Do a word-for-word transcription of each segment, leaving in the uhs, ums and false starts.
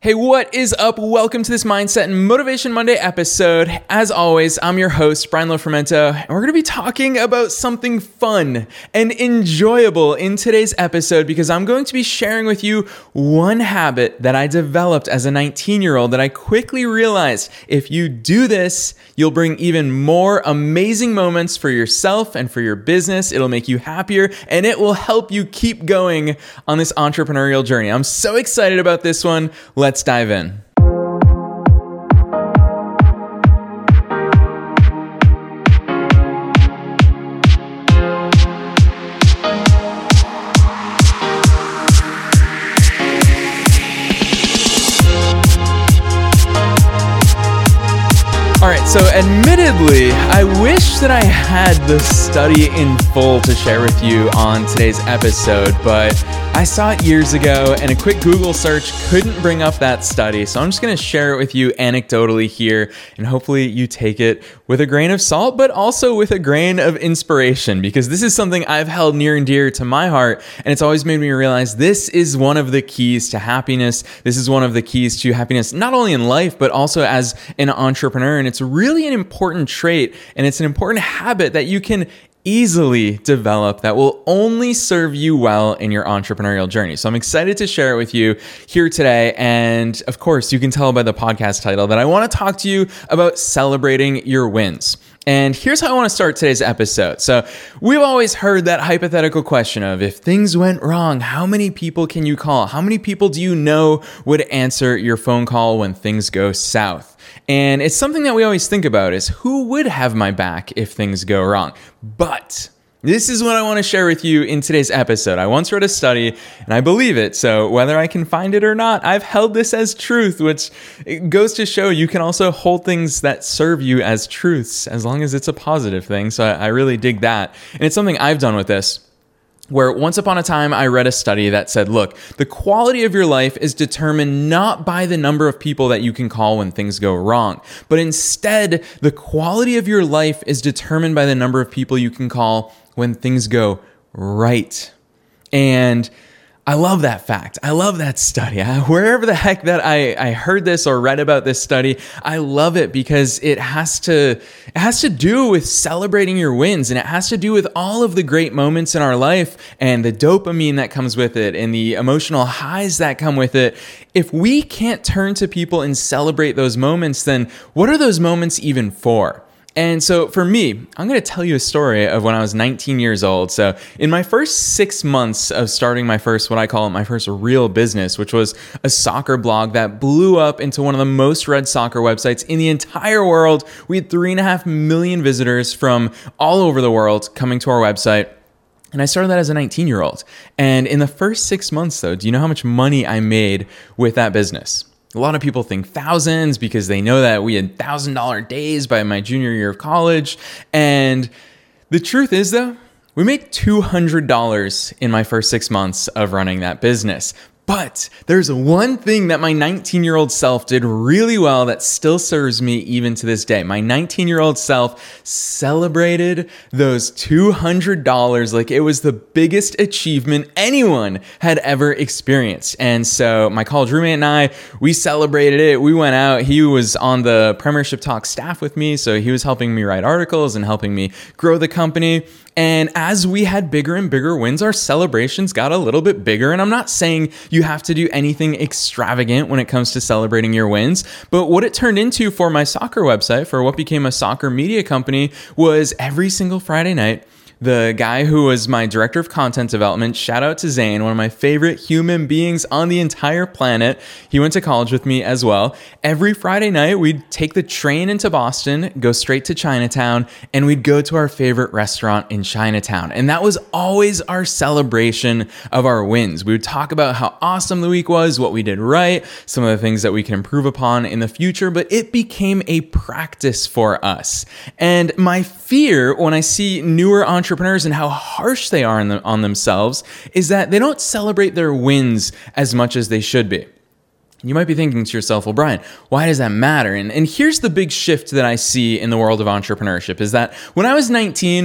Hey, what is up? Welcome to this Mindset and Motivation Monday episode. As always, I'm your host, Brian Lofermento, and we're going to be talking about something fun and enjoyable in today's episode because I'm going to be sharing with you one habit that I developed as a nineteen-year-old that I quickly realized if you do this, you'll bring even more amazing moments for yourself and for your business. It'll make you happier, and it will help you keep going on this entrepreneurial journey. I'm so excited about this one. Let's Let's dive in. All right, so admittedly, I wish that I had the study in full to share with you on today's episode, but I saw it years ago and a quick Google search couldn't bring up that study. So I'm just going to share it with you anecdotally here, and hopefully you take it with a grain of salt, but also with a grain of inspiration, because this is something I've held near and dear to my heart. And it's always made me realize this is one of the keys to happiness. This is one of the keys to happiness, not only in life, but also as an entrepreneur. And it's really an important trait, and it's an important habit that you can easily develop that will only serve you well in your entrepreneurial journey. So I'm excited to share it with you here today. And of course, you can tell by the podcast title that I want to talk to you about celebrating your wins. And here's how I want to start today's episode. So we've always heard that hypothetical question of if things went wrong, how many people can you call? How many people do you know would answer your phone call when things go south? And it's something that we always think about is who would have my back if things go wrong? But this is what I want to share with you in today's episode. I once read a study and I believe it. So whether I can find it or not, I've held this as truth, which goes to show you can also hold things that serve you as truths as long as it's a positive thing. So I really dig that. And it's something I've done with this, where once upon a time I read a study that said, look, the quality of your life is determined not by the number of people that you can call when things go wrong, but instead the quality of your life is determined by the number of people you can call when things go right. And I love that fact. I love that study. I, wherever the heck that I, I heard this or read about this study, I love it because it has to it has to do with celebrating your wins, and it has to do with all of the great moments in our life and the dopamine that comes with it and the emotional highs that come with it. If we can't turn to people and celebrate those moments, then what are those moments even for? And so for me, I'm going to tell you a story of when I was nineteen years old. So in my first six months of starting my first, what I call it, my first real business, which was a soccer blog that blew up into one of the most read soccer websites in the entire world. We had three and a half million visitors from all over the world coming to our website. And I started that as a nineteen-year-old. And in the first six months, though, do you know how much money I made with that business? A lot of people think thousands because they know that we had one thousand dollars days by my junior year of college. And the truth is, though, we made two hundred dollars in my first six months of running that business. But there's one thing that my nineteen-year-old self did really well that still serves me even to this day. My nineteen-year-old self celebrated those two hundred dollars like it was the biggest achievement anyone had ever experienced. And so my college roommate and I, we celebrated it. We went out. He was on the Premiership Talk staff with me, so he was helping me write articles and helping me grow the company. And as we had bigger and bigger wins, our celebrations got a little bit bigger. And I'm not saying you have to do anything extravagant when it comes to celebrating your wins. But what it turned into for my soccer website, for what became a soccer media company, was every single Friday night, the guy who was my director of content development, shout out to Zane, one of my favorite human beings on the entire planet. He went to college with me as well. Every Friday night, we'd take the train into Boston, go straight to Chinatown, and we'd go to our favorite restaurant in Chinatown. And that was always our celebration of our wins. We would talk about how awesome the week was, what we did right, some of the things that we can improve upon in the future, but it became a practice for us. And my fear when I see newer entrepreneurs entrepreneurs and how harsh they are on, them, on themselves is that they don't celebrate their wins as much as they should be. You might be thinking to yourself, well, Brian, why does that matter? And, and here's the big shift that I see in the world of entrepreneurship is that when I was nineteen,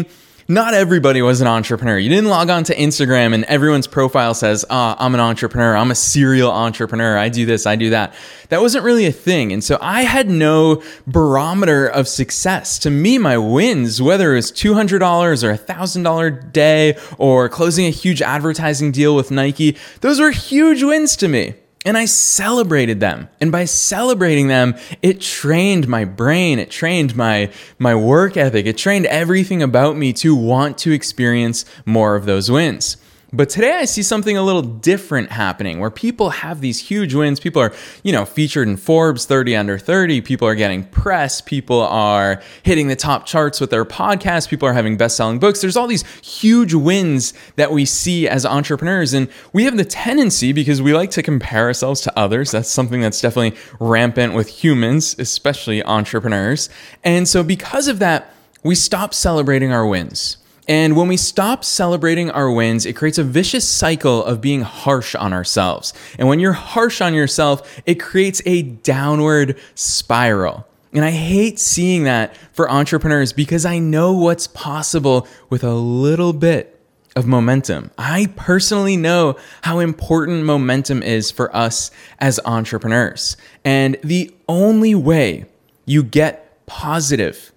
not everybody was an entrepreneur. You didn't log on to Instagram and everyone's profile says, ah, oh, I'm an entrepreneur. I'm a serial entrepreneur. I do this, I do that. That wasn't really a thing. And so I had no barometer of success. To me, my wins, whether it was two hundred dollars or a one thousand dollars day or closing a huge advertising deal with Nike, those were huge wins to me. And I celebrated them. And by celebrating them, it trained my brain. It trained my, my work ethic. It trained everything about me to want to experience more of those wins. But today I see something a little different happening where people have these huge wins. People are, you know, featured in Forbes thirty under thirty. People are getting press. People are hitting the top charts with their podcasts. People are having best-selling books. There's all these huge wins that we see as entrepreneurs. And we have the tendency, because we like to compare ourselves to others. That's something that's definitely rampant with humans, especially entrepreneurs. And so because of that, we stop celebrating our wins. And when we stop celebrating our wins, it creates a vicious cycle of being harsh on ourselves. And when you're harsh on yourself, it creates a downward spiral. And I hate seeing that for entrepreneurs because I know what's possible with a little bit of momentum. I personally know how important momentum is for us as entrepreneurs. And the only way you get positive,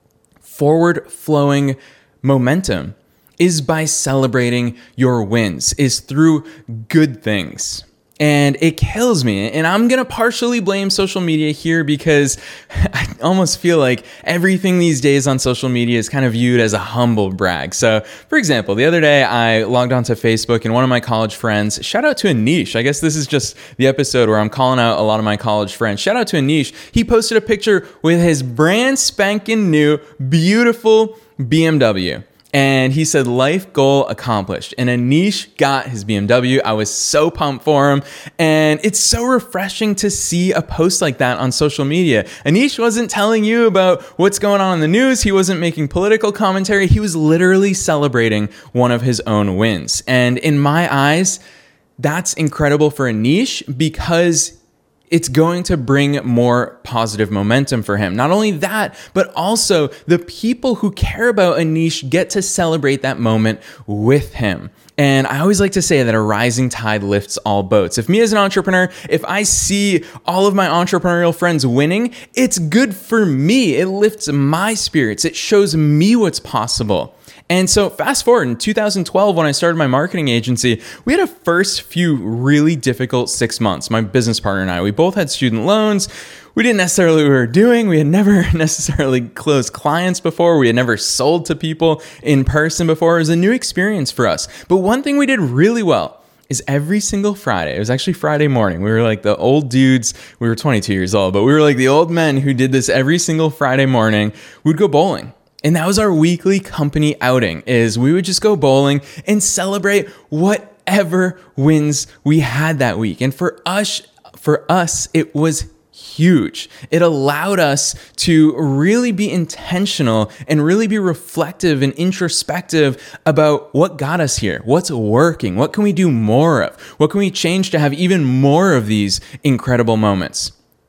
forward-flowing momentum is by celebrating your wins, is through good things. And it kills me. And I'm going to partially blame social media here because I almost feel like everything these days on social media is kind of viewed as a humble brag. So, for example, the other day I logged onto Facebook and one of my college friends, shout out to Anish. I guess this is just the episode where I'm calling out a lot of my college friends. Shout out to Anish. He posted a picture with his brand spanking new, beautiful B M W. And he said, life goal accomplished. And Anish got his B M W. I was so pumped for him. And it's so refreshing to see a post like that on social media. Anish wasn't telling you about what's going on in the news. He wasn't making political commentary. He was literally celebrating one of his own wins. And in my eyes, that's incredible for Anish because it's going to bring more positive momentum for him. Not only that, but also the people who care about Anish get to celebrate that moment with him. And I always like to say that a rising tide lifts all boats. If me as an entrepreneur, if I see all of my entrepreneurial friends winning, it's good for me. It lifts my spirits. It shows me what's possible. And so fast forward in two thousand twelve, when I started my marketing agency, we had a first few really difficult six months. My business partner and I, we both had student loans. We didn't necessarily know what we were doing. We had never necessarily closed clients before. We had never sold to people in person before. It was a new experience for us. But one thing we did really well is every single Friday, it was actually Friday morning. We were like the old dudes. We were twenty-two years old, but we were like the old men who did this every single Friday morning. We'd go bowling. And that was our weekly company outing, is we would just go bowling and celebrate whatever wins we had that week. And for us, for us, it was huge. It allowed us to really be intentional and really be reflective and introspective about what got us here, what's working, what can we do more of, what can we change to have even more of these incredible moments.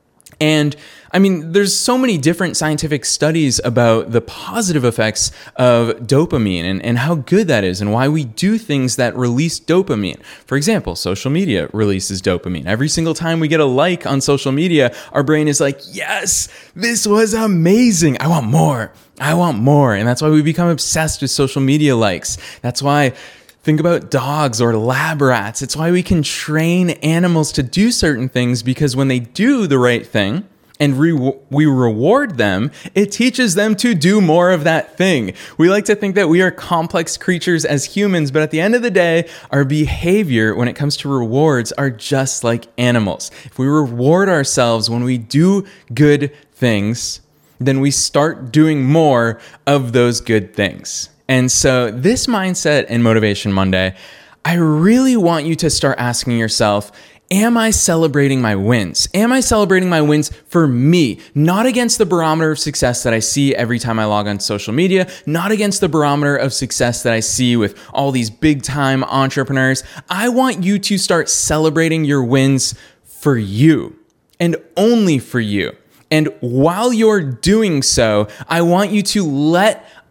And I mean, there's so many different scientific studies about the positive effects of dopamine and, and how good that is and why we do things that release dopamine. For example, social media releases dopamine. Every single time we get a like on social media, our brain is like, yes, this was amazing. I want more. I want more. And that's why we become obsessed with social media likes. That's why think about dogs or lab rats. It's why we can train animals to do certain things, because when they do the right thing and re- we reward them, it teaches them to do more of that thing. We like to think that we are complex creatures as humans, but at the end of the day, our behavior when it comes to rewards are just like animals. If we reward ourselves when we do good things, then we start doing more of those good things. And so this mindset in Motivation Monday, I really want you to start asking yourself, am I celebrating my wins? Am I celebrating my wins for me? Not against the barometer of success that I see every time I log on social media, not against the barometer of success that I see with all these big time entrepreneurs. I want you to start celebrating your wins for you and only for you. And while you're doing so, I want you to let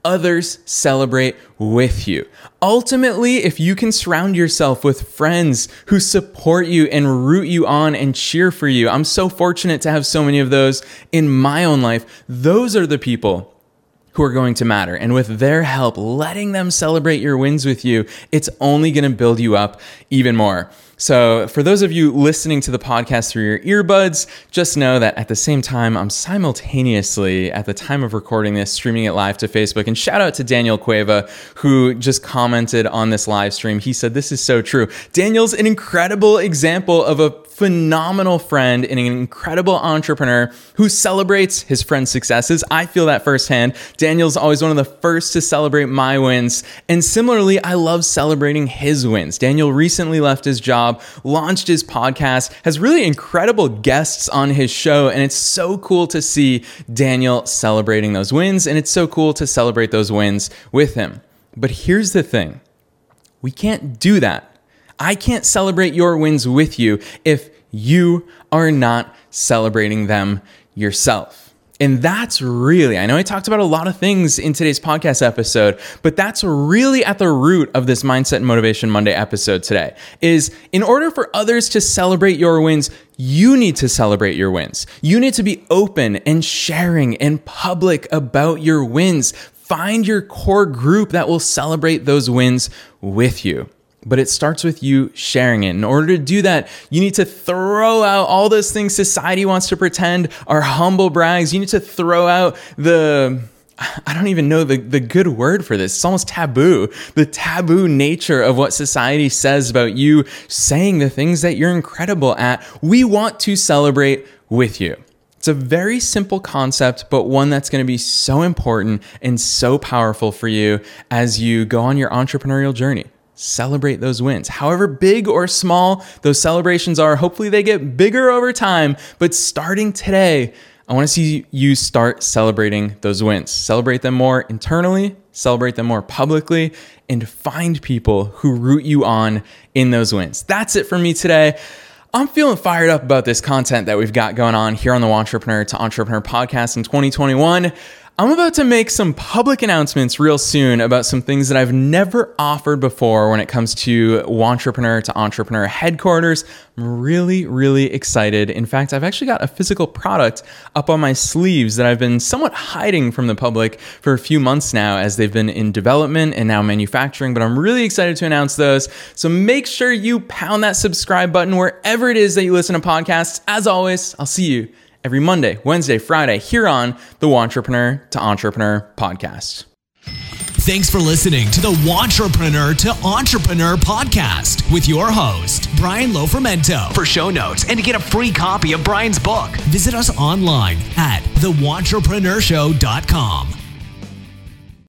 others celebrate with you. Ultimately, if you can surround yourself with friends who support you and root you on and cheer for you, I'm so fortunate to have so many of those in my own life. Those are the people who are going to matter. And with their help, letting them celebrate your wins with you, it's only going to build you up even more. So for those of you listening to the podcast through your earbuds, just know that at the same time, I'm simultaneously, at the time of recording this, streaming it live to Facebook. And shout out to Daniel Cueva, who just commented on this live stream. He said, this is so true. Daniel's an incredible example of a phenomenal friend and an incredible entrepreneur who celebrates his friends' successes. I feel that firsthand. Daniel's always one of the first to celebrate my wins. And similarly, I love celebrating his wins. Daniel recently left his job, launched his podcast, has really incredible guests on his show. And it's so cool to see Daniel celebrating those wins. And it's so cool to celebrate those wins with him. But here's the thing. We can't do that. I can't celebrate your wins with you if you are not celebrating them yourself. And that's really, I know I talked about a lot of things in today's podcast episode, but that's really at the root of this Mindset and Motivation Monday episode today, is in order for others to celebrate your wins, you need to celebrate your wins. You need to be open and sharing and public about your wins. Find your core group that will celebrate those wins with you. But it starts with you sharing it. In order to do that, you need to throw out all those things society wants to pretend are humble brags. You need to throw out the, I don't even know the, the good word for this. It's almost taboo. The taboo nature of what society says about you saying the things that you're incredible at. We want to celebrate with you. It's a very simple concept, but one that's going to be so important and so powerful for you as you go on your entrepreneurial journey. Celebrate those wins. However big or small those celebrations are, hopefully they get bigger over time. But starting today, I want to see you start celebrating those wins. Celebrate them more internally, celebrate them more publicly, and find people who root you on in those wins. That's it for me today. I'm feeling fired up about this content that we've got going on here on the Wantrepreneur to Entrepreneur podcast in twenty twenty-one. I'm about to make some public announcements real soon about some things that I've never offered before when it comes to Wantrepreneur to Entrepreneur headquarters. I'm really, really excited. In fact, I've actually got a physical product up on my sleeves that I've been somewhat hiding from the public for a few months now as they've been in development and now manufacturing, but I'm really excited to announce those. So make sure you pound that subscribe button wherever it is that you listen to podcasts. As always, I'll see you every Monday, Wednesday, Friday here on the Wantrepreneur to Entrepreneur podcast. Thanks for listening to the Wantrepreneur to Entrepreneur podcast with your host, Brian Lofermento. For show notes and to get a free copy of Brian's book, visit us online at the wantrepreneur show dot com.